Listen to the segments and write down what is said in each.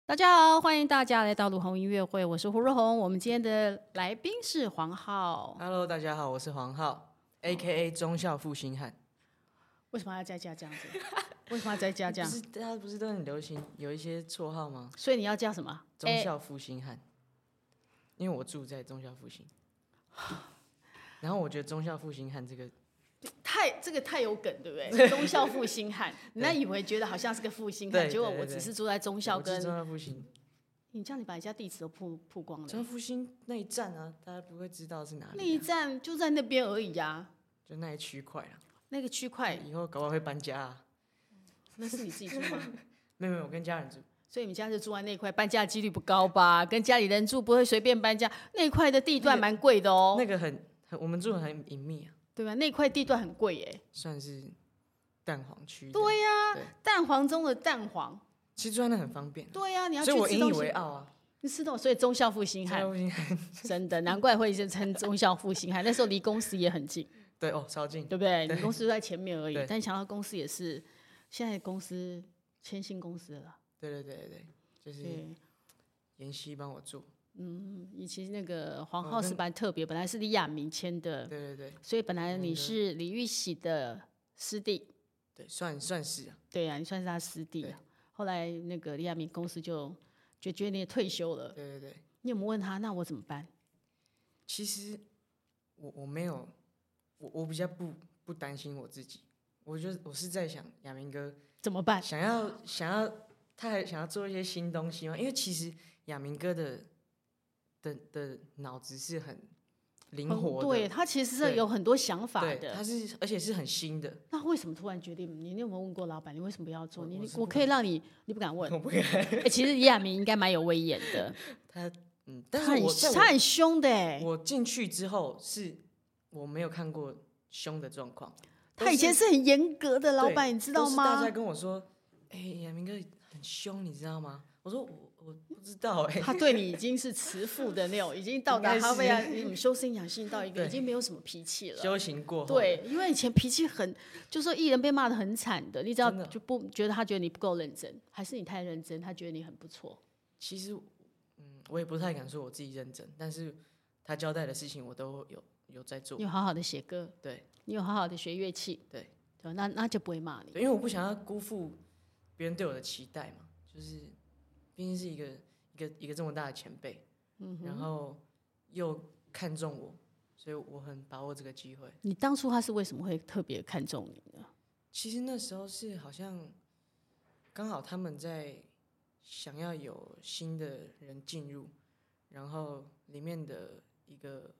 大家好，欢迎大家来到卢红音乐会，我是胡若红。我们今天的来宾是黄浩。 Hello， 大家好，我是黄浩，A.K.A. 忠孝复兴汉。 为什么要再加这样子？为什么要再加这样？ 大家不是都很流行有一些绰号吗？ 所以你要叫什么？ 忠孝复兴汉，因为我住在忠孝复兴。然后我觉得忠孝复兴汉这个太有梗，对不对？忠孝复兴汉，你那以为觉得好像是个复兴汉， 对结果我只是住在忠孝跟忠孝复兴。 你这样，你把人家地址都曝光了。 忠孝复兴那一站啊，大家不会知道是哪里、啊。 那一站就在那边而已呀、 就那一区块啊。 那个区块以后搞不好会搬家啊。 那是你自己住吗？ 没有，我跟家人住。 所以你们家就住在那一块，搬家的几率不高吧？跟家里人住不会随便搬家，那一块的地段蛮贵的哦。 那个我们住的很隐秘啊。 对吧？那块地段很贵耶。 算是蛋黄区。 对呀、 对蛋黄中的蛋黄。 其实住在那很方便。 对呀、你要去所以我引以吃东西。 为傲啊。 你吃东西，所以忠孝复兴汉，真的难怪会称忠孝复兴汉。那时候离公司也很近， 对哦，超近。 对不对？你公司就在前面而已， 对但想到公司也是，现在公司签新公司了。 对，就是对， 妍希帮我做。 以前那个黄浩是蛮特别，本来是李亚明签的， 对， 所以本来你是李玉玺的师弟， 对，算是啊。 对啊，你算是他师弟啊。后来那个李亚明公司就决定你退休了， 对， 你有没有问他那我怎么办？ 其实我没有，我比较不担心我自己，我是在想亚明哥怎么办？ 想要他还想要做一些新东西吗？因为其实亚明哥的脑子是很灵活的， 对，他其实是有很多想法对， 的。 而且是很新的。 那为什么突然决定？你有没有问过老板，你为什么不要做？我可以让你，你不敢问。 我不敢。 其实李亚明应该蛮有威严的， 但是他很凶的哎。 我进去之后我没有看过凶的状况。 他以前是很严格的老板，你知道吗？ 都是大家跟我说，亚明哥很凶，你知道吗？我说我不知道他对你已经是慈父的那种，已经到达他为了修身养性到一个已经没有什么脾气了。 修行过后， 对，因为以前脾气很，就说艺人被骂得很惨的，你只要就不觉得他觉得你不够认真，还是你太认真，他觉得你很不错。 其实我也不太敢说我自己认真，但是他交代的事情我都有在做。 你有好好的写歌， 对， 你有好好的学乐器， 对， 那就不会骂你。 对，因为我不想要辜负别人对我的期待嘛，就是毕竟是一个这么大的前辈，然后又看中我，所以我很把握这个机会。 你当初他是为什么会特别看中你呢？ 其实那时候是好像刚好他们在想要有新的人进入，然后里面的一个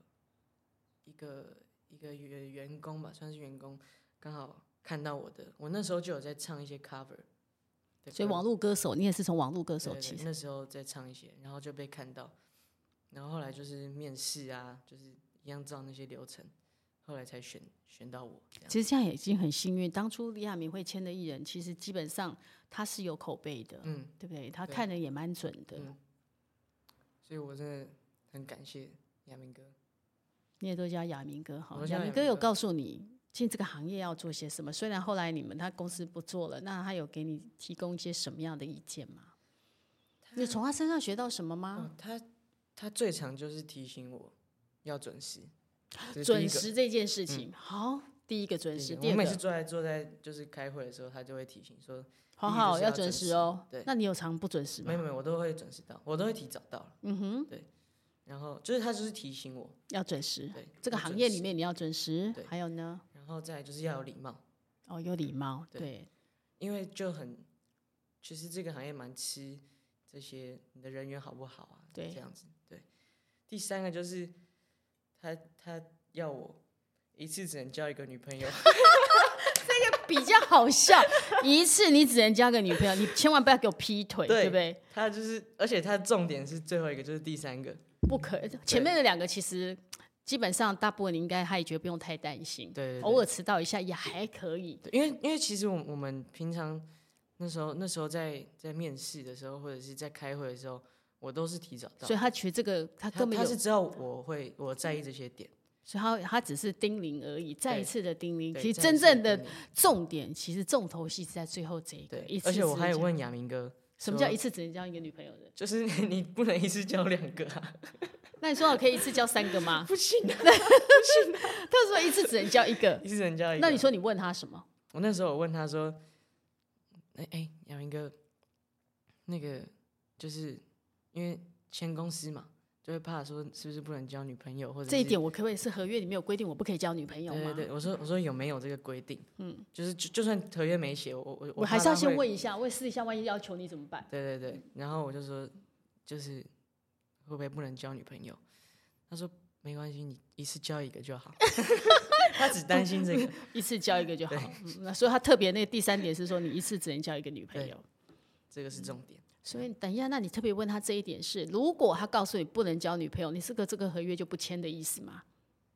员工吧，算是员工，刚好看到我那时候就有在唱一些 cover。 所以网络歌手，你也是从网络歌手起。 那时候在唱一些，然后就被看到，然后后来就是面试啊，就是一样照那些流程，后来才选到我。 其实这样也已经很幸运。当初李亚明会签的艺人，其实基本上他是有口碑的，对不对？他看人也蛮准的。 所以我真的很感谢亚明哥。 你也都叫亚明哥哈。 亚明哥有告诉你进这个行业要做些什么？虽然后来他公司不做了，那他有给你提供一些什么样的意见吗？你从他身上学到什么吗？ 他最常就是提醒我要准时。 准时这件事情，好，第一个准时。第二个， 我每次坐在就是开会的时候，他就会提醒说， 黄浩要准时哦。 对， 那你有常不准时吗？ 没有，我都会准时到，我都会提早到。对。然后他就是提醒我要准时， 对， 这个行业里面你要准时，还有呢？ 然后再来就是要有礼貌。 哦，有礼貌，对， 因为其实这个行业蛮吃这些你的人缘好不好啊？对，这样子。对。第三个就是他要我一次只能交一个女朋友。 这个比较好笑，一次你只能交个女朋友，你千万不要给我劈腿，对不对？ 他就是，而且他的重点是最后一个，就是第三个。 不可，前面的两个其实基本上大部分应该他也觉得不用太担心， 对， 偶尔迟到一下也还可以。 对，因为其实我们平常那时候在面试的时候，或者是在开会的时候，我都是提早到， 所以他觉得这个他根本他是知道我在意这些点， 所以他只是叮咛而已，再一次的叮咛。其实真正的重点，其实重头戏是在最后这一个。 而且我还有问亚明哥什么叫一次只能交一个女朋友的？ 就是你不能一次交2个啊。 那你说我可以一次交3个吗？ 不行啊，不行啊。他说一次只能交1个， 一次只能交1个。 那你说你问他什么？ 我那时候我问他说，杨明哥，那个就是因为签公司嘛，就会怕说是不是不能交女朋友，或者这一点我可不可以是合约里面有规定我不可以交女朋友吗？ 对，我说有没有这个规定？就是就算合约没写，我还是要先问一下，问私底下万一要求你怎么办？ 对，然后我就说就是会不会不能交女朋友？他说没关系，你一次交1个就好。他只担心这个， 一次交1个就好。所以他特别那个第3点是说，你一次只能交1个女朋友， 这个是重点。 所以等一下，那你特别问他这一点是，如果他告诉你不能交女朋友，你这个合约就不签的意思吗？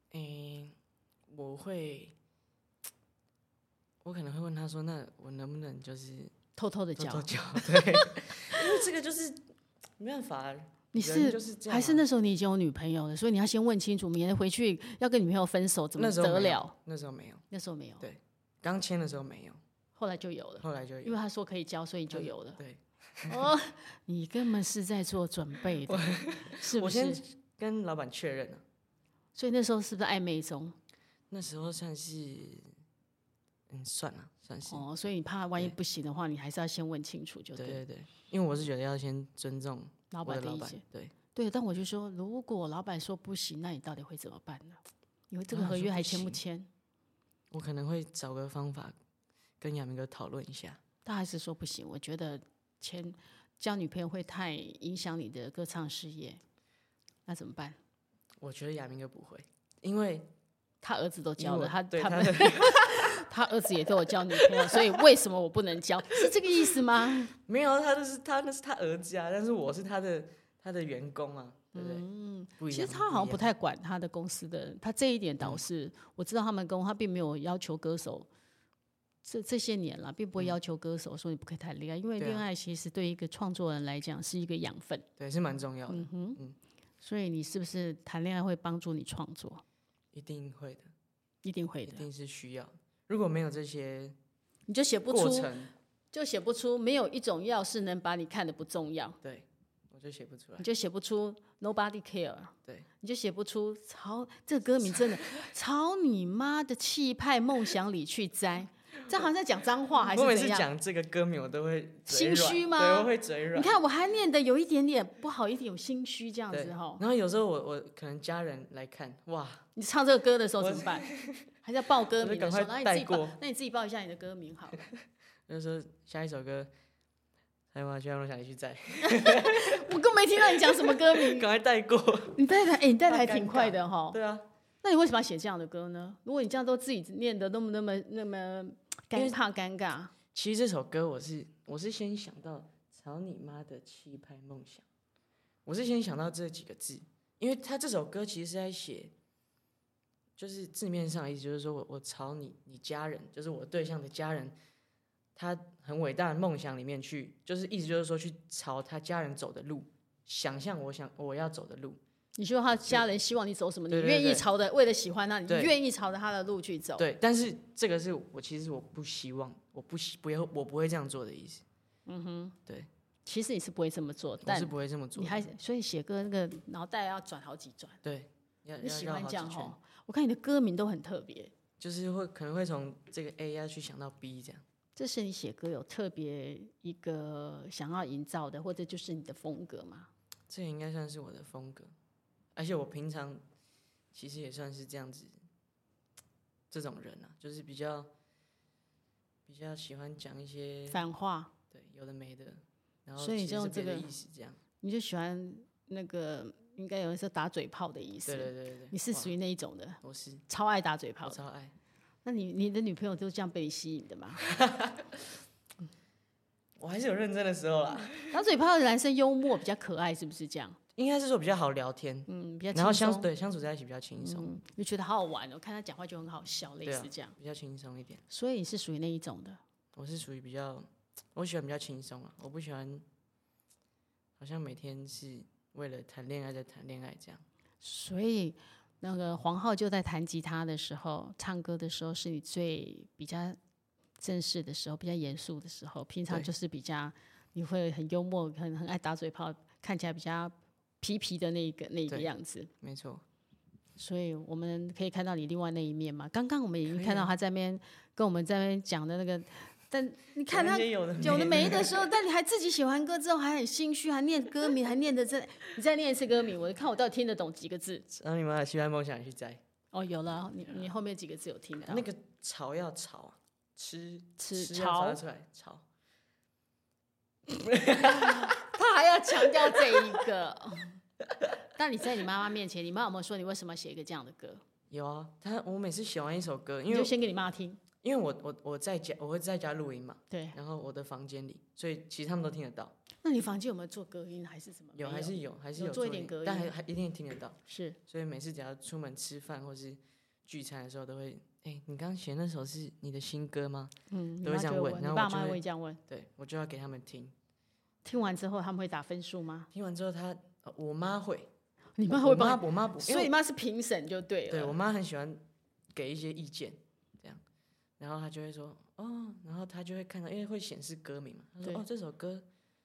我可能会问他说，那我能不能就是偷偷的交？ 对，因为这个就是没办法。 你还是那时候你已经有女朋友了，所以你要先问清楚，免得回去要跟女朋友分手怎么得了？ 那时候没有。 那时候没有。 对，刚签的时候没有， 后来就有了。 后来就有， 因为他说可以交，所以就有了。 对。 哦，你根本是在做准备的，是不是？ 我先跟老板确认了。 所以那时候是不是暧昧中？ 那时候算是，算了，算是。 哦，所以你怕万一不行的话，你还是要先问清楚就对。 对，因为我是觉得要先尊重老板的意见。 对， 但我就说，如果老板说不行，那你到底会怎么办呢？因为这个合约还签不签？ 我可能会找个方法跟亚明哥讨论一下。 他还是说不行，我觉得交女朋友会太影响你的歌唱事业，那怎么办？ 我觉得亚明哥不会，因为他儿子都交了，他儿子也都有交女朋友，所以为什么我不能交？是这个意思吗？ 没有，那是他儿子啊，但是我是他的员工啊，对不对？不一样。 其实他好像不太管他的公司的，他这一点倒是我知道，他们他并没有要求歌手。这些年了，并不会要求歌手说你不可以谈恋爱，因为恋爱其实对一个创作人来讲是一个养分， 对，是蛮重要的。 所以你是不是谈恋爱会帮助你创作？ 一定会的， 一定会的， 一定是需要。如果没有这些， 你就写不出，没有一种药是能把你看的不重要。 对，我就写不出来。 你就写不出 Nobody Care。 对， 你就写不出这个歌名真的朝你妈的气派梦想里去栽。这好像在讲脏话还是怎样？ 我每次讲这个歌名，我都会心虚吗？ 对，我会嘴软。 你看我还念的有一点点不好，一点有心虚这样子哈。 然后有时候我可能家人来看，哇， 你唱这个歌的时候怎么办？还是要报歌名的时候，那你自己报一下你的歌名好了。 就是说下一首歌，台湾就让我想你去载。 我更没听到你讲什么歌名， 赶快带过。 你带的还挺快的哈。 对啊。 那你为什么要写这样的歌呢？如果你这样都自己念的那么怕尴尬。 其实这首歌我是先想到操你妈的气派梦想，我是先想到这几个字，因为他这首歌其实是在写，就是字面上的意思就是说我朝你家人，就是我对象的家人，他很伟大的梦想里面去，就是意思就是说去朝他家人走的路，想象我要走的路。你说他家人希望你走什么，你愿意朝的，为了喜欢他，你愿意朝着他的路去走。 对，但是这个是其实我不希望，我不会这样做的意思。对。 其实你是不会这么做， 我是不会这么做的。 所以写歌那个脑袋要转好几转。 对， 你喜欢这样哈？我看你的歌名都很特别， 就是可能会从这个 A 要去想到 B 这样。 这是你写歌有特别一个想要营造的，或者就是你的风格吗？ 这个应该算是我的风格。而且我平常其实也算是这样子，这种人啊，就是比较喜欢讲一些反话， 对，有的没的，然后所以你就用这个意思这样， 你就喜欢那个应该有人说打嘴炮的意思， 对， 你是属于那一种的， 我是超爱打嘴炮， 我超爱。 那你的女朋友都这样被你吸引的吗？ 我还是有认真的时候啦。 打嘴炮的男生幽默比较可爱，是不是这样？ 应该是说比较好聊天， 比较轻松， 然后相处在一起比较轻松， 就觉得好好玩哦，看他讲话就很好笑，类似这样， 比较轻松一点。 所以你是属于那一种的？ 我是属于我喜欢比较轻松啊，我不喜欢好像每天是为了谈恋爱在谈恋爱这样。 所以那个黄浩就在弹吉他的时候、唱歌的时候，是你比较正式的时候、比较严肃的时候，平常就是比较你会很幽默，很爱打嘴炮，看起来比较皮皮的那个样子。 没错。 所以我们可以看到你另外那一面嘛。刚刚我们已经看到他在那边跟我们在那边讲的那个，但你看他有的没的时候，但你还自己写完歌之后还很心虚，还念歌名，还念的你再念一次歌名，我看我到底听得懂几个字。 让你们的希望梦想去摘。 哦，有了，你后面几个字有听到？ 那个潮要潮，吃潮出来潮。 他还要强调这一个。但你在你妈妈面前，你妈有没有说你为什么写一个这样的歌？ 有啊，我每次写完一首歌，因为你就先给你妈听， 因为我在家，我会在家录音嘛， 对， 然后我的房间里，所以其实他们都听得到。 那你房间有没有做隔音还是什么？ 有，还是有做一点隔音， 但还一定听得到。 是， 所以每次只要出门吃饭或是聚餐的时候，都会，你刚刚写那首是你的新歌吗？都会这样问，然后你爸妈会这样问， 对，我就要给他们听。 听完之后他们会打分数吗？ 听完之后我妈会， 你妈会帮我妈不， 所以你妈是评审就对了。 对，我妈很喜欢给一些意见，这样，然后她就会说然后她就会看到，因为会显示歌名嘛，她说这首歌，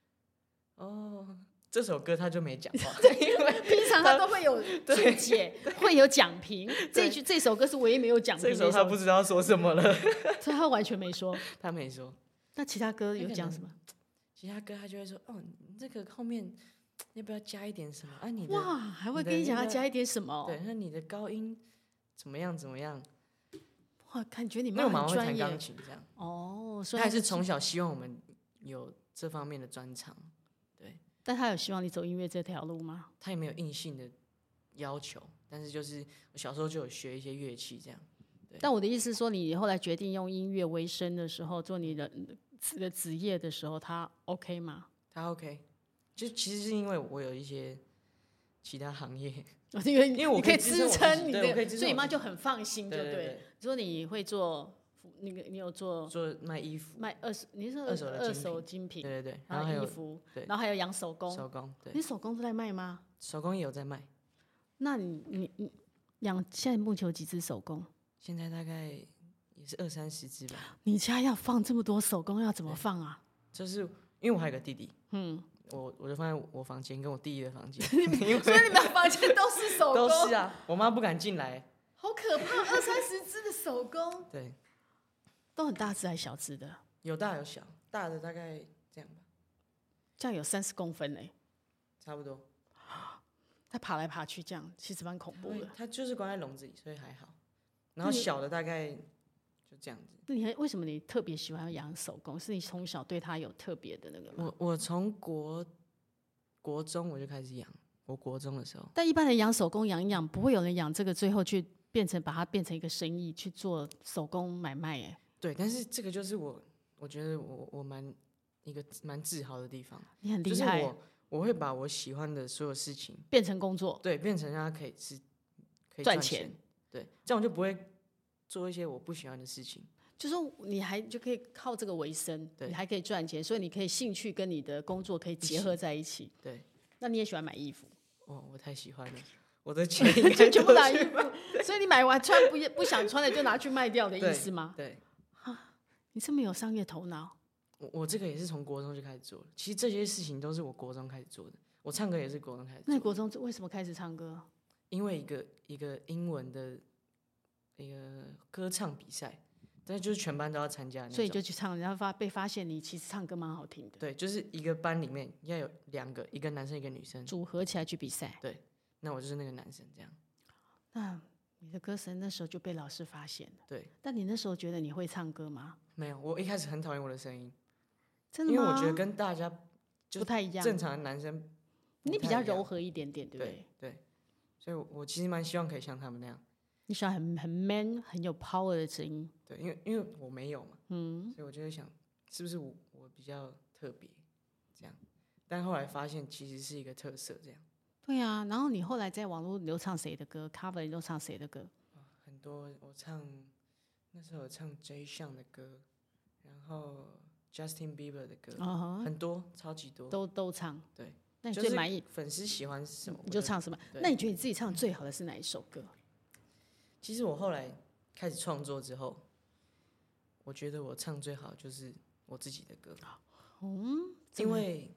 这首歌她就没讲话，因为平常她都会有注解，会有讲评。这首歌是唯一没有讲评， 这首她不知道说什么了， 所以她完全没说。 她没说。 那其他歌有讲什么？ 其他歌她就会说，你这个后面要不要加一点什么？你的哇，还会跟你讲要加一点什么？ 对，那你的高音怎么样？ 哇，感觉你妈很专业。 会弹钢琴这样。所以她是从小希望我们有这方面的专长，对。 但她有希望你走音乐这条路吗？ 她也没有硬性的要求，但是就是我小时候就有学一些乐器这样。 但我的意思是说，你后来决定用音乐为生的时候，做你的职业的时候，他 OK 吗？ 他 OK， 就其实是因为我有一些其他行业， 因为我可以支撑你的， 所以你妈就很放心，就对。 说你会做那个，你有做卖衣服， 卖你是二手精品， 对， 然后衣服，然后还有养手工， 对。 你手工都在卖吗？ 手工也有在卖。 那你养现在目前有几只手工？ 现在大概也是20-30只吧。 你家要放这么多手工，要怎么放啊？ 就是因为我还有个弟弟，我就放在我房间跟我弟弟的房间， 所以你们房间都是手工。 都是啊，我妈不敢进来。 好可怕，20-30只的手工。 对， 都很大只还是小只的？ 有大有小，大的大概这样吧。 这样有30公分嘞， 差不多。 它爬来爬去，这样其实蛮恐怖的。 它就是关在笼子里，所以还好。然后小的大概就这样子。 那为什么你特别喜欢养手工？是你从小对它有特别的那个吗？ 我从国中我就开始养，我国中的时候。 但一般人养手工养一养，不会有人养这个，最后去把它变成一个生意去做手工买卖哎。 对，但是这个就是我觉得我一个蛮自豪的地方。 你很厉害。 就是我会把我喜欢的所有事情变成工作， 对，变成让它可以赚钱。 对，这样我就不会做一些我不喜欢的事情。 就说你就可以靠这个为生，你还可以赚钱，所以你可以兴趣跟你的工作可以结合在一起。 对， 那你也喜欢买衣服？ 我太喜欢了，我的钱全部拿衣服，所以你买完穿不想穿的就拿去卖掉的意思吗？ 对。 你这么有商业头脑。 我这个也是从国中就开始做了，其实这些事情都是我国中开始做的。我唱歌也是国中开始做的。 那你国中为什么开始唱歌？ 因为一个英文的一个歌唱比赛，但是就是全班都要参加， 所以就去唱，然后被发现你其实唱歌蛮好听的。 对，就是一个班里面要有2个，一个男生一个女生组合起来去比赛。 对，那我就是那个男生这样。 那你的歌声那时候就被老师发现了。 对。 但你那时候觉得你会唱歌吗？ 没有，我一开始很讨厌我的声音。 真的吗？ 因为我觉得跟大家不太一样， 正常的男生你比较柔和一点点，对不对？ 对，所以我其实蛮希望可以像他们那样。 你喜欢很 man 很有 power 的声音。 对，因为我没有嘛，所以我就会想，是不是我比较特别这样？但后来发现其实是一个特色这样。 对啊，然后你后来在网络流唱谁的歌 ？cover 你都唱谁的歌？ 很多，那时候我唱 Jay Sean 的歌，然后Justin Bieber 的歌，很多，超级多， 都唱。 对， 那你最满意？ 粉丝喜欢什么你就唱什么。那你觉得你自己唱最好的是哪一首歌？ 其实我后来开始创作之后，我觉得我唱最好就是我自己的歌。 因为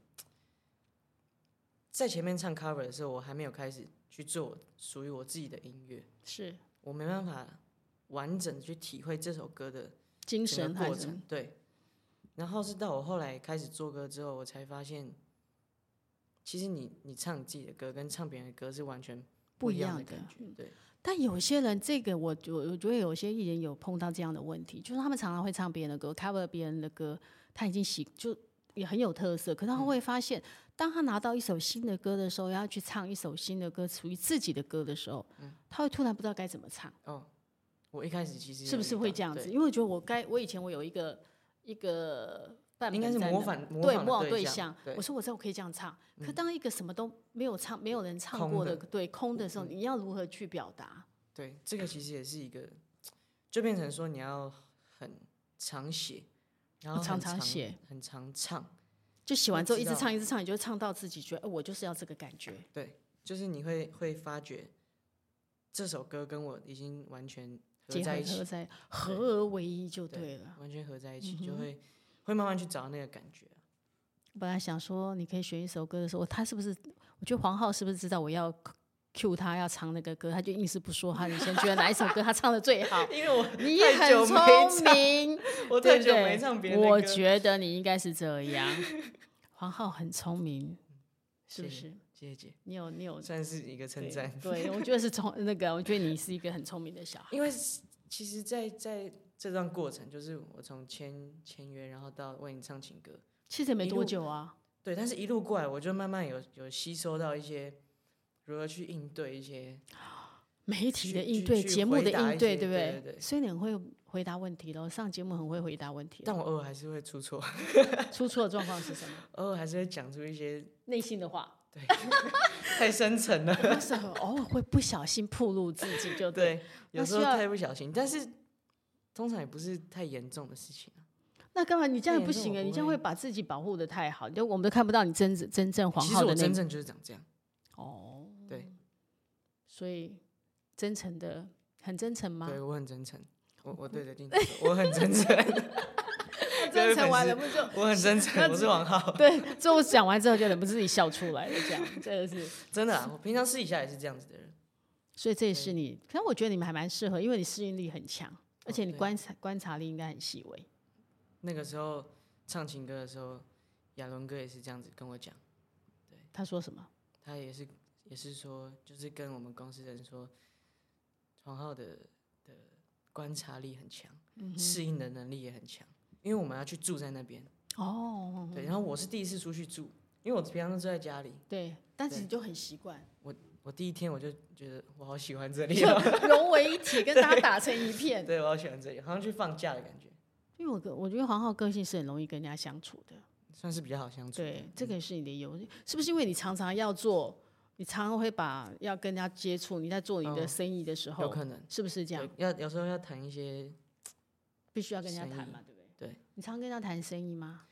在前面唱 cover 的时候，我还没有开始去做属于我自己的音乐， 是我没办法完整的去体会这首歌的精神过程，对。然后是到我后来开始做歌之后，我才发现，其实你唱你自己的歌跟唱别人的歌是完全不一样的感觉，对。 但有些人，这个我觉得有些艺人有碰到这样的问题，就是他们常常会唱别人的歌 ，cover 别人的歌，他已经就也很有特色，可是他会发现，当他拿到一首新的歌的时候，要去唱一首新的歌，属于自己的歌的时候，他会突然不知道该怎么唱。 我一开始其实是不是会这样子？因为我觉得我以前我有一个应该是模仿对象，我说我知道我可以这样唱，可当一个什么都没有唱，没有人唱过的空的时候，你要如何去表达？ 对，这个其实也是一个，就变成说你要很常写，然后常写， 很常唱， 就写完之后一直唱一直唱，你就唱到自己觉得，我就是要这个感觉。 对，就是你会发觉这首歌跟我已经完全合在一起， 合而为一就对了， 完全合在一起，就会慢慢去找那个感觉。 我本来想说，你可以选一首歌的时候，他是不是？我觉得黄浩是不是知道我要 cue 他要唱那个歌，他就硬是不说，他以前觉得哪一首歌他唱的最好？ 因为你很聪明， 我太久没唱别人的歌。 我觉得你应该是这样。黄浩很聪明，是不是？ 谢谢姐， 你有算是一个称赞。 对，我觉得是我觉得你是一个很聪明的小孩。 因为其实在这段过程，就是我从签约，然后到为你唱情歌， 其实也没多久啊。 对，但是一路过来，我就慢慢有吸收到一些如何去应对一些媒体的应对、节目的应对，对不对？对。 所以你很会回答问题咯，上节目很会回答问题。 但我偶尔还是会出错。 出错的状况是什么？ 偶尔还是会讲出一些内心的话。 对，太深沉了。 那时候偶尔会不小心暴露自己，就对，有时候太不小心，但是通常也不是太严重的事情。 那干嘛你这样不行啊？你这样会把自己保护的太好，就我们都看不到你真正黄浩的那。 其实我真正就是长这样。对。 所以真诚的，很真诚吗？ 对，我很真诚。我对着镜头说，我很真诚。 真诚完了不就？ 我很真诚，我是王浩。 对，最后讲完之后就忍不住自己笑出来了，这样真的是真的啊！我平常私底下也是这样子的人， 所以这也是你。可是我觉得你们还蛮适合，因为你适应力很强，而且你观察力应该很细微。 那个时候唱情歌的时候，亚伦哥也是这样子跟我讲。对， 他说什么？ 他也是说，就是跟我们公司的人说，黄浩的观察力很强，适应的能力也很强。因为我们要去住在那边对，然后我是第一次出去住，因为我平常都住在家里， 对，但是你就很习惯。 我第一天我就觉得我好喜欢这里， 融为一体，跟大家打成一片。 对，我好喜欢这里，好像去放假的感觉。 因为我觉得黄浩个性是很容易跟人家相处的， 算是比较好相处。 对，这个也是你的优势，是不是？因为你常常要做，你常常会要跟人家接触，你在做你的生意的时候， 有可能是不是这样？ 有时候要谈一些， 必须要跟人家谈嘛，对不对？ 对， 你常跟人家谈生意吗？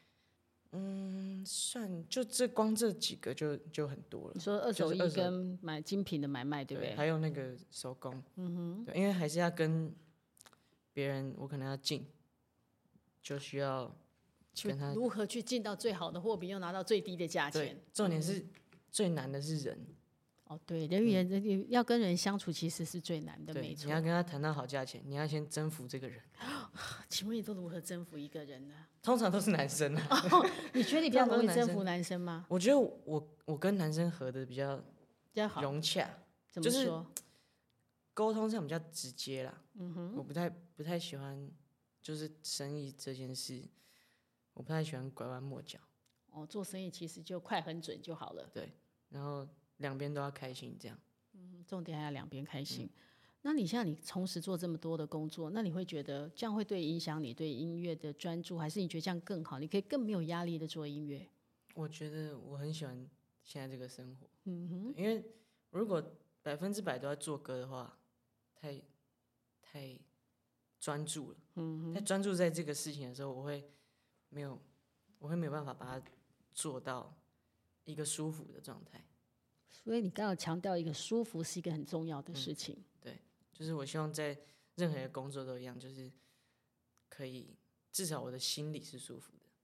算就光这几个就很多了。 你说二手衣跟买精品的买卖，对不对？ 还有那个手工，对，因为还是要跟别人，我可能要进，就需要跟他如何去进到最好的货品，又拿到最低的价钱。 对，重点是最难的是人。 对，人与人要跟人相处，其实是最难的，没错。 你要跟他谈到好价钱，你要先征服这个人。 请问你都如何征服一个人呢？ 通常都是男生啊。 你觉得你比较容易征服男生吗？ 我觉得我跟男生合的比较融洽， 怎么说？ 沟通上比较直接啦。我不太喜欢，就是生意这件事，我不太喜欢拐弯抹角。 做生意其实就快很准就好了。 对，然后两边都要开心，这样。 重点还要两边开心。那你像你同时做这么多的工作，那你会觉得这样会影响你对音乐的专注，还是你觉得这样更好？你可以更没有压力的做音乐？ 我觉得我很喜欢现在这个生活。因为如果100%都在做歌的话，太专注了。太专注在这个事情的时候，我会没有办法把它做到一个舒服的状态。 所以你刚刚强调一个舒服是一个很重要的事情。 对，就是我希望在任何的工作都一样，就是可以至少我的心里是舒服的。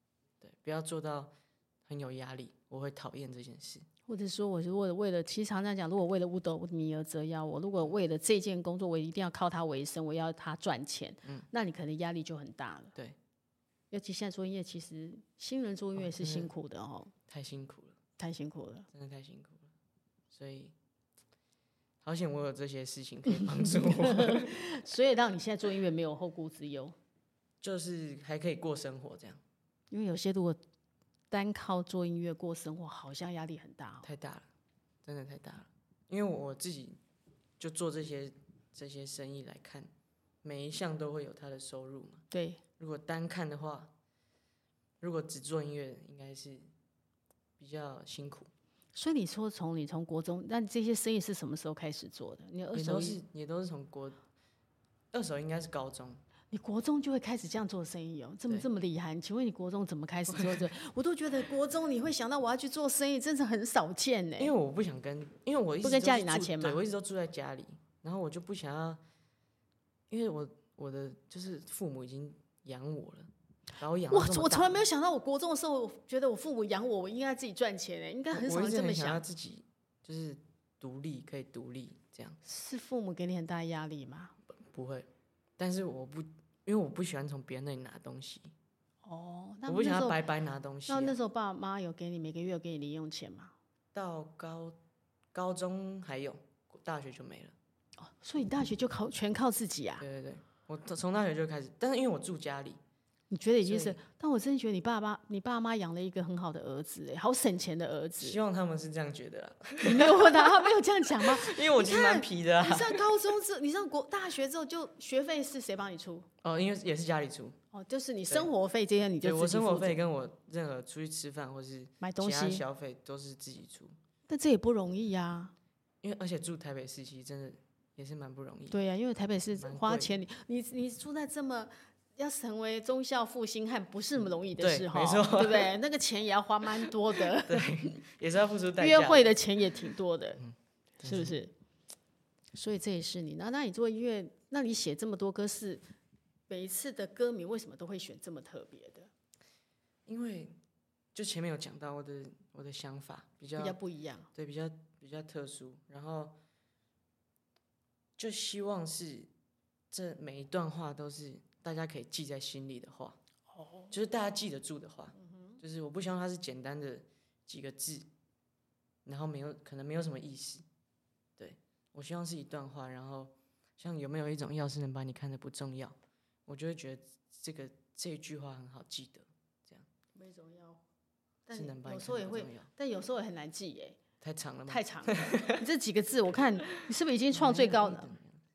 对，不要做到很有压力，我会讨厌这件事。 或者说，我如果为了，其实常常讲，如果为了五斗米而折腰，我如果为了这件工作，我一定要靠它为生，我要它赚钱，那你可能压力就很大了。 对， 尤其现在做音乐，其实新人做音乐是辛苦的哦， 太辛苦了， 太辛苦了， 真的太辛苦了。所以，好险我有这些事情可以帮助我。 所以让你现在做音乐没有后顾之忧， 就是还可以过生活这样。 因为有些如果单靠做音乐过生活，好像压力很大哦。 太大了，真的太大了。因为我自己就做这些生意来看，每一项都会有它的收入嘛。 对。 如果单看的话，如果只做音乐，应该是比较辛苦。 所以你说你从国中，那这些生意是什么时候开始做的？你二手也都是从二手应该是高中。 你国中就会开始这样做生意哦，这么厉害？请问你国中怎么开始做这？我都觉得国中你会想到我要去做生意，真是很少见呢。 因为我不想因为我一直不跟家里拿钱嘛， 对，我一直都住在家里，然后我就不想要，因为我的就是父母已经养我了，然后我从来没有想到，我国中的时候，我觉得我父母养我应该自己赚钱诶，应该很少人这么想要自己就是独立，可以独立这样。 是父母给你很大压力吗？ 不会，但是因为我不喜欢从别人那里拿东西。 哦， 我不想要白白拿东西。 那时候爸妈有给你每个月有给你零用钱吗？ 到高中还有，大学就没了。 哦，所以你大学就全靠自己啊？ 对对对，我从大学就开始，但是因为我住家里。 你觉得已经是，但我真的觉得你爸妈养了一个很好的儿子，好省钱的儿子。 希望他们是这样觉得啦。 你没有他没有这样讲吗？ 因为我其实蛮皮的啊。 你上高中你上大学之后，就学费是谁帮你出？ 哦，因为也是家里出。 哦，就是你生活费这些你就自己付。 我生活费跟我任何出去吃饭或是买东西其他消费都是自己出。 但这也不容易啊。 因为而且住台北市其实真的也是蛮不容易。 对啊，因为台北市花钱，你住在这么。要成为忠孝复兴汉不是那么容易的事哈，对不对？那个钱也要花蛮多的， 对，也是要付出代价。 约会的钱也挺多的，是不是？所以这也是你。那你做音乐，那你写这么多歌是每一次的歌名为什么都会选这么特别的？ 因为就前面有讲到我的想法比较不一样， 对，比较特殊，然后就希望是这每一段话都是。大家可以记在心里的话，就是大家记得住的话，就是我不希望它是简单的几个字，然后可能没有什么意思，对，我希望是一段话，然后像有没有一种药是能把你看得不重要，我就会觉得这一句话很好记得，这样。 没种药， 但是能把你有时候也会，但有时候也很难记耶， 太长了吗？ 太长了，你这几个字，我看你是不是已经创最高的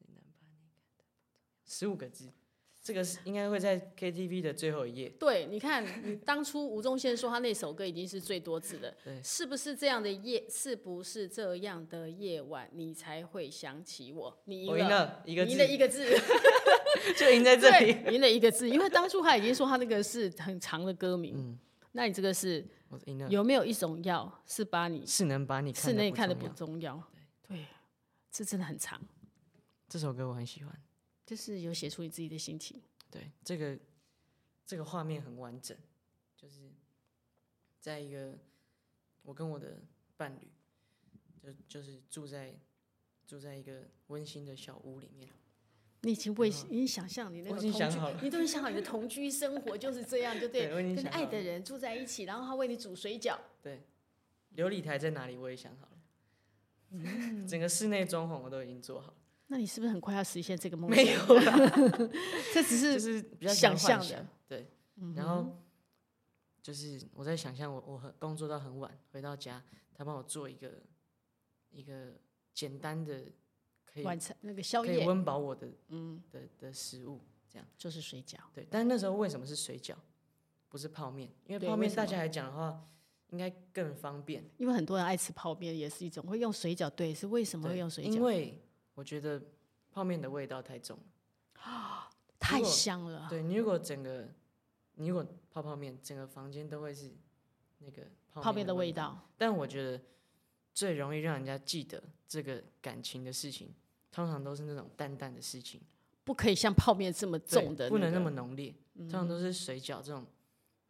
？15个字。这个应该会在 KTV 的最后一页。 对，你看，你当初吴宗宪说他那首歌已经是最多字的，是不是这样的夜？是不是这样的夜晚，你才会想起我？你赢了一个字，赢了一个字， 就赢在这里， 赢了一个字。因为当初他已经说他那个是很长的歌名，那你这个是有没有一种药是能把你看得不重要？对，这真的很长。 这首歌我很喜欢。 就是有写出你自己的心情。 对，这个画面很完整，就是在我跟我的伴侣，就是住在一个温馨的小屋里面。 你已经想象你那个同居，你都已经想好你的同居生活就是这样，就对，跟爱的人住在一起，然后他为你煮水饺。 对，琉璃台在哪里我也想好了，整个室内装潢我都已经做好了。 那你是不是很快要实现这个梦想？ 没有啦， 这只是就是比较想象的。 对，然后就是我在想象我工作到很晚回到家，他帮我做一个简单的可以晚餐那个宵夜， 可以温饱我的的食物，这样就是水饺。 对，但是那时候为什么是水饺，不是泡面？因为泡面大家来讲的话，应该更方便。 因为很多人爱吃泡面，也是一种会用水饺。对，是为什么会用水饺？ 因为我觉得泡面的味道太重了， 太香了。 对，你如果泡面，整个房间都会是那个泡面的味道。 但我觉得最容易让人家记得这个感情的事情，通常都是那种淡淡的事情， 不可以像泡面这么重的， 不能那么浓烈。通常都是水饺这种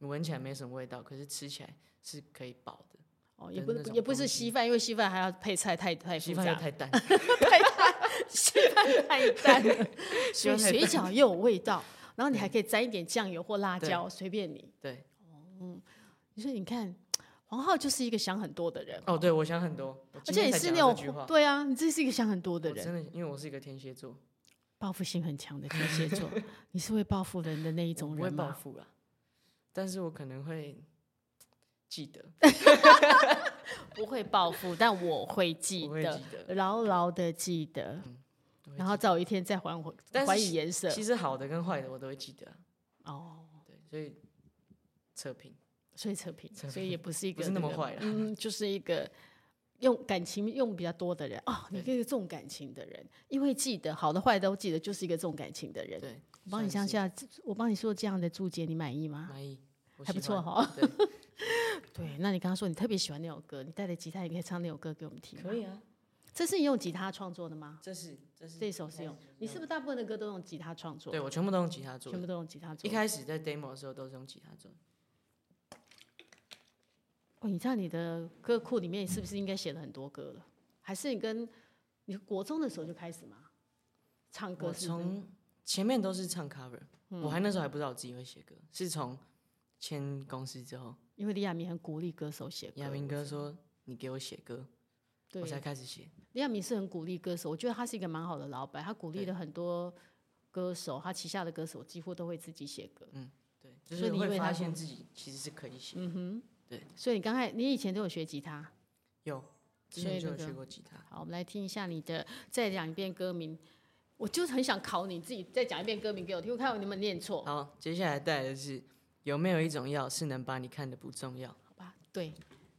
你闻起来没什么味道，可是吃起来是可以饱的。 哦，也不是稀饭，因为稀饭还要配菜，太复杂， 稀饭又太淡， 稀饭太淡了，所以水饺又有味道，然后你还可以沾一点酱油或辣椒，随便你。 对， 所以你看，黄浩就是一个想很多的人。 哦，对，我想很多， 而且你是那种，对啊，你这是一个想很多的人。 真的，因为我是一个天蝎座， 报复心很强的天蝎座。你是会报复人的那一种人吗？ 我不会报复啦，但是我可能会记得。 不会报复，但我会记得，牢牢的记得。然后早一天再还以颜色。 其实好的跟坏的我都会记得。 哦， 对，所以测评， 所以也不是一个不是那么坏啦。 就是一个用感情用比较多的人哦，你是一个重感情的人，因为记得好的坏的都记得，就是一个重感情的人。 对， 我帮你说这样的注解，你满意吗？ 满意， 还不错哈。对，那你刚刚说你特别喜欢那首歌，你带着吉他，你可以唱那首歌给我们听吗？ 可以啊。 这是你用吉他创作的吗？ 这一首是用，你是不是大部分的歌都用吉他创作？ 对，我全部都用吉他做的， 全部都用吉他做。 一开始在 demo 的时候都是用吉他做的。 哦，你知道你的歌库里面是不是应该写了很多歌了？还是你国中的时候就开始吗？唱歌是？我从前面都是唱 cover，我那时候还不知道我自己会写歌，是从签公司之后， 因为李亚明很鼓励歌手写歌。 亚明哥说：“你给我写歌。”我才开始写。 李亚明是很鼓励歌手，我觉得他是一个蛮好的老板，他鼓励了很多歌手，他旗下的歌手几乎都会自己写歌。 对，就是会发现自己其实是可以写。对。 所以你以前都有学吉他？ 有，之前就有学过吉他。 好，我们来听一下你的，再讲一遍歌名。我就很想考你自己，再讲一遍歌名给我听，我看你有没有念错。 好，接下来带来的是有没有一种药是能把你看得不重要？ 好吧，对，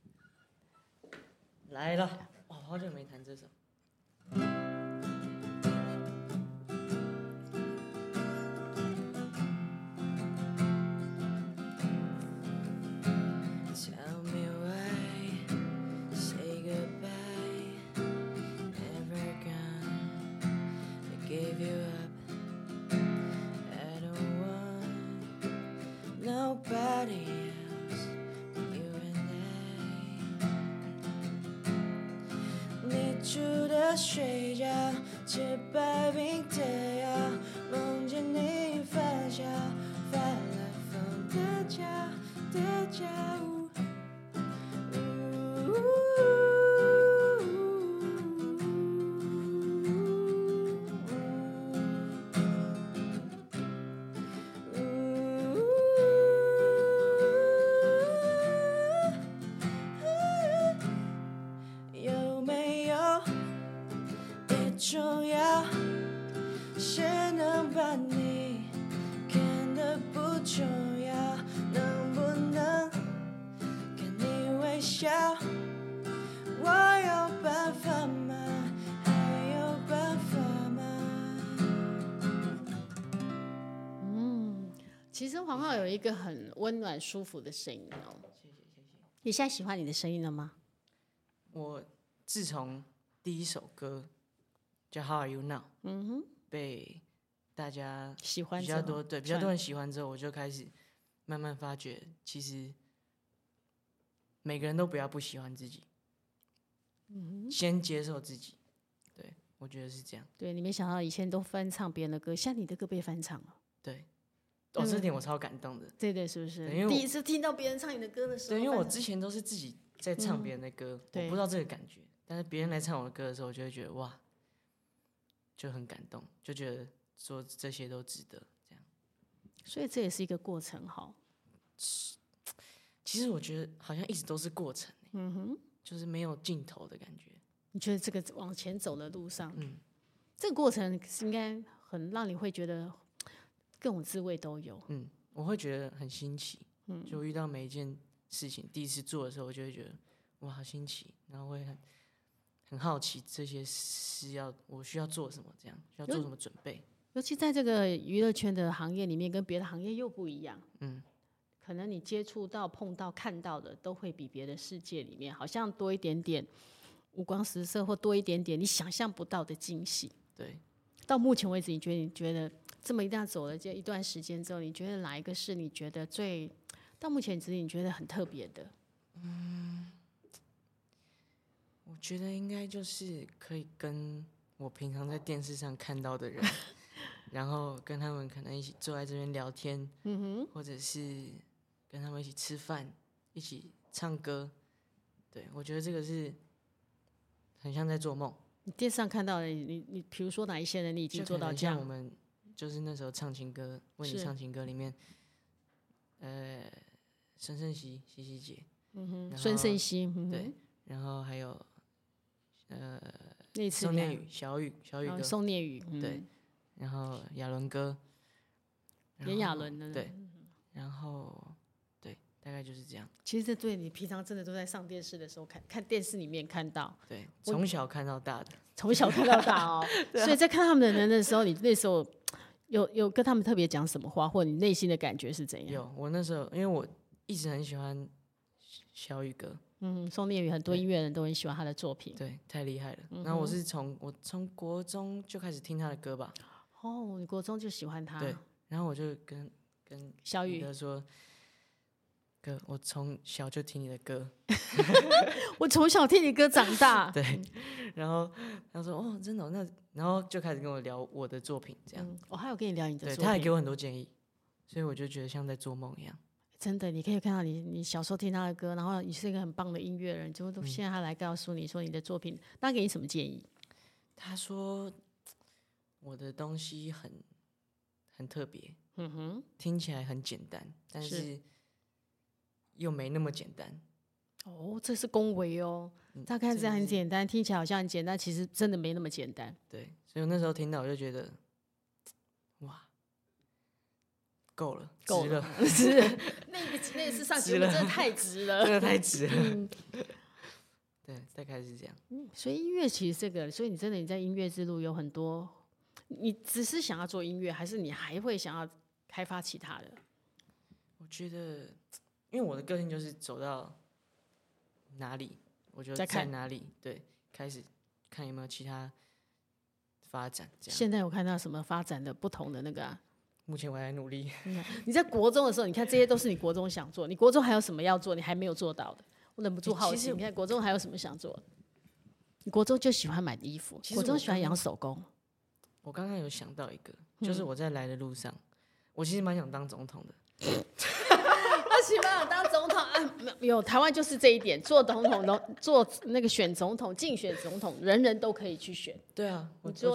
来了。好久没弹这首。Tell me why, say goodbye, never gone, I gave you up, I don't want nobody else but you and I。 你住的睡觉是白冰的药，梦见你发酵，发了疯的叫的叫。有没有一种药是能把你看得不重要？能不能看你微笑？我有办法吗？还有办法吗？ 其实黄浩有一个很温暖舒服的声音哦。 谢谢。 你现在喜欢你的声音了吗？ 我自从第一首歌叫《How Are You Now》被大家喜欢比较多人喜欢之后，我就开始慢慢发觉，其实每个人都不喜欢自己，先接受自己。对，我觉得是这样。 对，你没想到以前都翻唱别人的歌，现在你的歌被翻唱了。 对，这点我超感动的。 对，是不是？ 因为第一次听到别人唱你的歌的时候， 对，因为我之前都是自己在唱别人的歌，我不知道这个感觉。但是别人来唱我的歌的时候，我就会觉得哇，就很感动，就觉得说这些都值得这样。 所以这也是一个过程，哈。 其实我觉得好像一直都是过程，就是没有尽头的感觉。 你觉得这个往前走的路上，这个过程应该很让你会觉得各种滋味都有。 我会觉得很新奇。就遇到每一件事情，第一次做的时候，我就会觉得哇，好新奇，然后会很好奇这些事我需要做什么，这样需要做什么准备。 尤其在这个娱乐圈的行业里面，跟别的行业又不一样。可能你接触到、碰到、看到的，都会比别的世界里面好像多一点点五光十色，或多一点点你想象不到的惊喜。 对。 到目前为止，你觉得这么一段走了这一段时间之后，你觉得哪一个是你觉得最到目前为止你觉得很特别的？ 我觉得应该就是可以跟我平常在电视上看到的人，然后跟他们可能一起坐在这边聊天，或者是跟他们一起吃饭，一起唱歌。对，我觉得这个是很像在做梦。 你电视上看到的，你比如说哪一些人你已经做到这样？ 像我们就是那时候唱情歌，为你唱情歌里面，孙盛熙熙姐， 孙盛熙， 对，然后还有那次宋念宇、小雨哥， 宋念宇， 对，然后亚伦哥， 炎亚纶的， 对，然后对，大概就是这样。 其实这对你平常真的都在上电视的时候看电视里面看到， 对，从小看到大的， 从小看到大哦。所以在看他们的人的时候，你那时候有跟他们特别讲什么话，或者你内心的感觉是怎样？ 有，我那时候因为我一直很喜欢小雨哥。 宋念宇很多音乐人都很喜欢他的作品， 对，太厉害了。然后我从国中就开始听他的歌吧。 哦，你国中就喜欢他？ 对，然后我就跟小雨哥说，哥，我从小就听你的歌， 我从小听你歌长大。 对，然后他说哦，真的，那然后就开始跟我聊我的作品，这样。 我还有跟你聊你的作品， 对，他还给我很多建议，所以我就觉得像在做梦一样。 真的，你可以看到你小时候听他的歌，然后你是一个很棒的音乐人，结果现在他来告诉你说你的作品，他给你什么建议？ 他说我的东西很特别，听起来很简单，但是又没那么简单。 哦，这是恭维哦。他看起来很简单，听起来好像很简单，其实真的没那么简单。 对，所以我那时候听到我就觉得，哇，够了， 够了，是那个是上节目真的太值了， 真的太值了。对，大概是这样。 所以音乐其实这个，所以你真的你在音乐之路有很多，你只是想要做音乐，还是你还会想要开发其他的？ 我觉得，因为我的个性就是走到哪里，我就在哪里，对，开始看有没有其他发展。这样。 现在有看到什么发展的不同的那个啊？ 目前我还在努力。 你在国中的时候，你看这些都是你国中想做，你国中还有什么要做，你还没有做到的？我忍不住好奇，你看国中还有什么想做的？你国中就喜欢买衣服，国中喜欢养手工。 我刚刚有想到一个，就是我在来的路上，我其实蛮想当总统的。 他喜欢当总统啊？有台湾就是这一点，做总统、做那个选总统、竞选总统，人人都可以去选。 对啊，我就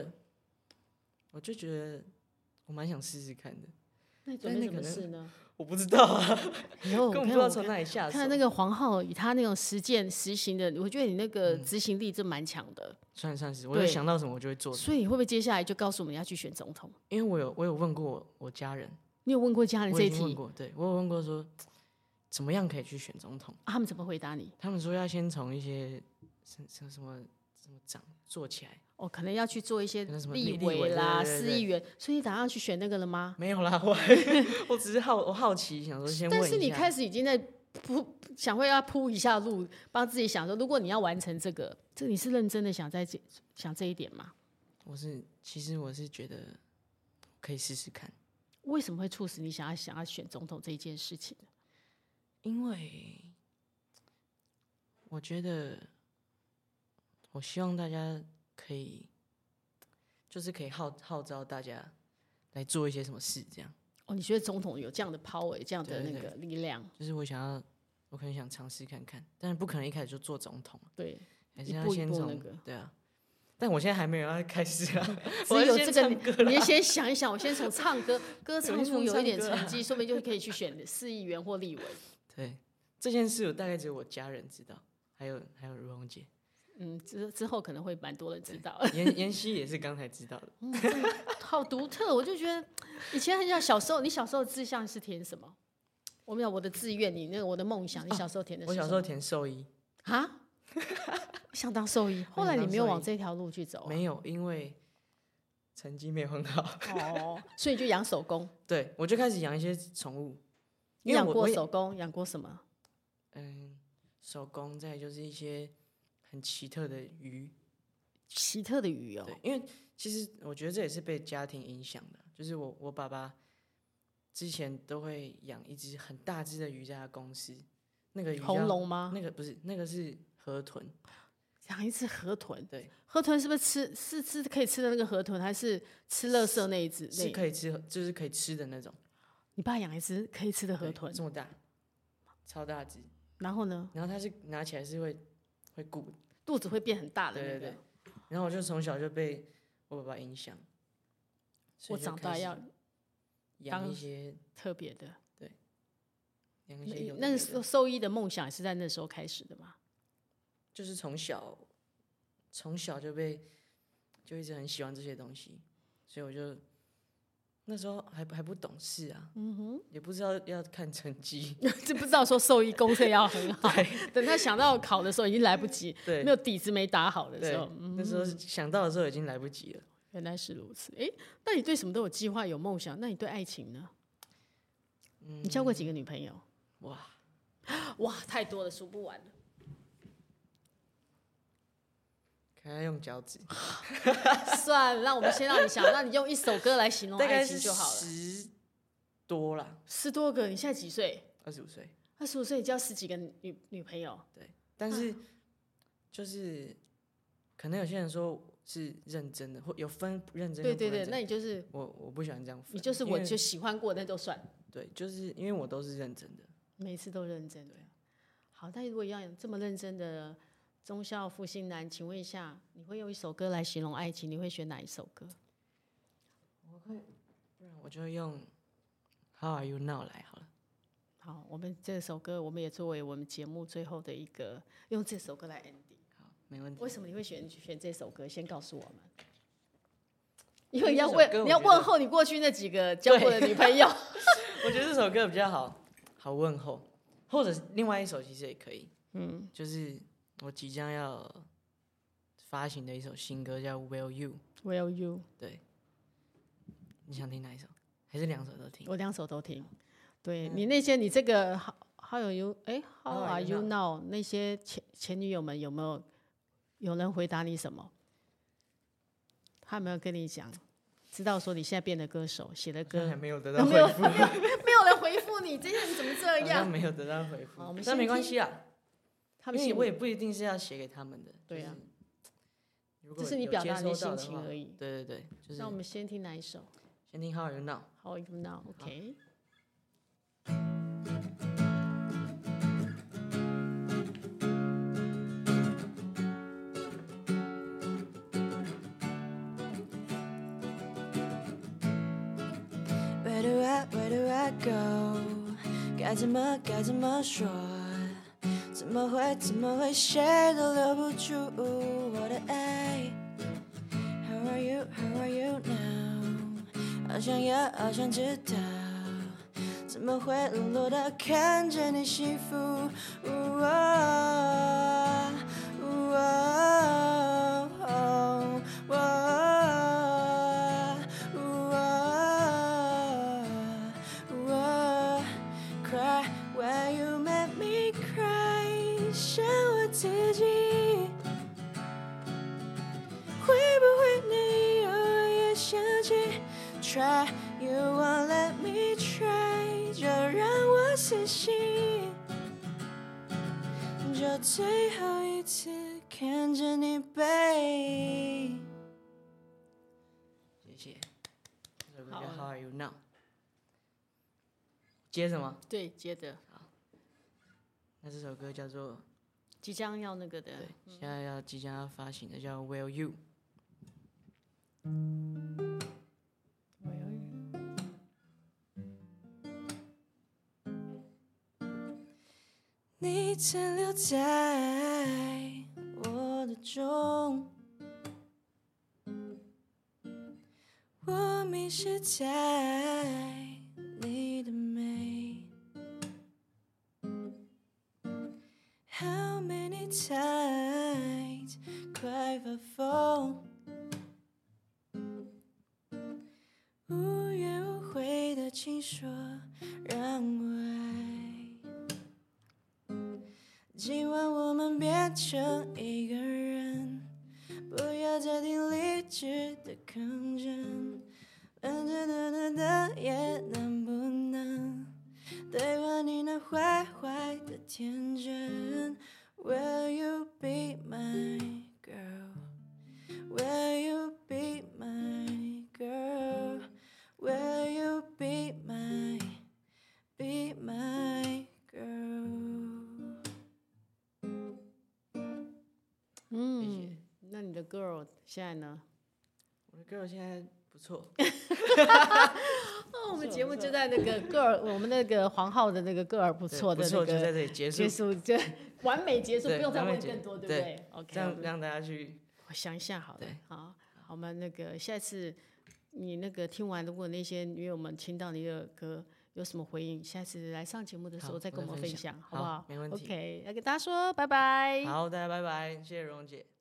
觉得我蛮想试试看的。 那你准备什么事呢？ 我不知道啊， 根本不知道从哪里下手。 看那个黄浩以他那种实行的，我觉得你那个执行力真蛮强的。 算是，我有想到什么我就会做。 所以你会不会接下来就告诉我们要去选总统？ 因为我有问过我家人。 你有问过家人这一题？ 对，我有问过说怎么样可以去选总统？ 他们怎么回答你？ 他们说要先从一些什么长做起来。 可能要去做一些立委啦、市议员，所以你打算去选那个了吗？ 没有啦，我只是好奇，想说先问一下。 但是你开始已经在想会要铺一下路，帮自己想说，如果你要完成这个你是认真的想这一点吗？ 其实我是觉得可以试试看。 为什么会促使你想要选总统这一件事情？ 因为我觉得，我希望大家可以号召大家来做一些什么事，这样。 你觉得总统有这样的 power， 这样的那个力量？ 就是我可能想尝试看看，但是不可能一开始就做总统。 对， 还是要先从对啊。但我现在还没有要开始啊， 只有这个，你先想一想，我先从唱歌唱出有一点成绩，说不定就可以去选市议员或立委。 对，这件事大概只有我家人知道，还有如虹姐。 之后可能会蛮多人知道。 妍希也是刚才知道的。 好独特，我就觉得以前很小，你小时候的志向是填什么？我的志愿，你那个我的梦想，你小时候填的是什么？ 我小时候填兽医。 啊？想当兽医，后来你没有往这条路去走？ 没有，因为成绩没有很好。 所以就养手工。 对，我就开始养一些宠物。 你养过手工？养过什么？ 手工，再就是一些很奇特的鱼。 奇特的鱼哦。 对，因为其实我觉得这也是被家庭影响的，就是我爸爸之前都会养一只很大只的鱼在他公司，那个鱼红龙吗？ 那个不是，那个是河豚。 养一只河豚， 对， 河豚是不是吃可以吃的那个河豚，还是吃垃圾那一只？ 是可以吃，就是可以吃的那种。 你爸养一只可以吃的河豚， 这么大，超大只。 然后呢？ 然后它是拿起来是会鼓， 肚子会变很大的那个。 对。然后我就从小就被我爸爸影响， 我长大要养一些特别的。 对，养一些有的那兽医的梦想也是在那时候开始的吗？ 就是从小就一直很喜欢这些东西，所以我就那时候还不懂事啊，也不知道要看成绩， 就不知道说兽医功课要很好，等他想到考的时候已经来不及， 对， 没有底子没打好的时候， 那时候想到的时候已经来不及了。 原来是如此，那你对什么都有计划有梦想，那你对爱情呢？你交过几个女朋友？哇，太多了，数不完了。 看他用脚趾， 算了，让我们先让你想，那你用一首歌来形容爱情就好了。 10多啦 ，10多个。你现在几岁 ？25岁。 25岁，你交10几个女朋友？ 对，但是就是可能有些人说是认真的，或有分认真。 对，那你就是我不喜欢这样分。 你就是我就喜欢过，那就算。 对，就是因为我都是认真的， 每次都认真的。好，但如果要有这么认真的忠孝复兴男，请问一下，你会用一首歌来形容爱情？你会选哪一首歌？ 不然我就用 How Are You Now 来好了。 好，我们这首歌，我们也作为我们节目最后的一个，用这首歌来 ending。 好，没问题。 为什么你会选这首歌？先告诉我们。因为你要问候你过去那几个交过的女朋友。 我觉得这首歌比较好问候，或者另外一首其实也可以。就是我即将要发行的一首新歌叫 Will You。Will You。对，你想听哪一首？还是2首都听？ 我2首都听。对，你那些你这个 How Are You Now 那些前女友们有人回答你什么？他有没有跟你讲？知道说你现在变得歌手，写的歌还没有得到回复， 没有人回复你，这些人怎么这样？ 没有得到回复，但没关系啊。因为我也不一定是要写给他们的。 对啊， 这是你表达你心情而已。 对，就是。 那我们先听哪一首？ 先听 How Are You Now。How Are You Now？OK。 Where do I go？ 该怎么说？怎么会谁都留不住我的爱 ？How are you now？ 好想知道，怎么会冷落的看着你幸福？Try, you won't let me try， 就让我死心，就最后一次看着你背。谢谢。这首歌叫 How Are You Now。接着吗？ 对，接着。 好。那这首歌叫做即将要那个的， 对，现在即将要发行的叫 Will You。你曾留在我的钟，我迷失在你的美。How many times 快发疯，无怨无悔的请说让我爱。今晚我们变成一个人，不要再听理智的抗争，也能不能 girl 现在呢？ 我的 girl 现在不错。 我们节目就在那个 girl， 我们那个黄浩的那个 girl 不错的那个就在这里结束， 就完美结束，不用再问更多，对不对 ？OK， 这样让大家去我想一下好了。好，我们那个下次你那个听完，如果那些女友们听到你的歌有什么回应，下次来上节目的时候再跟我们分享，好不好？ 没问题。 OK， 要跟大家说拜拜。 好，大家拜拜，谢谢蓉蓉姐。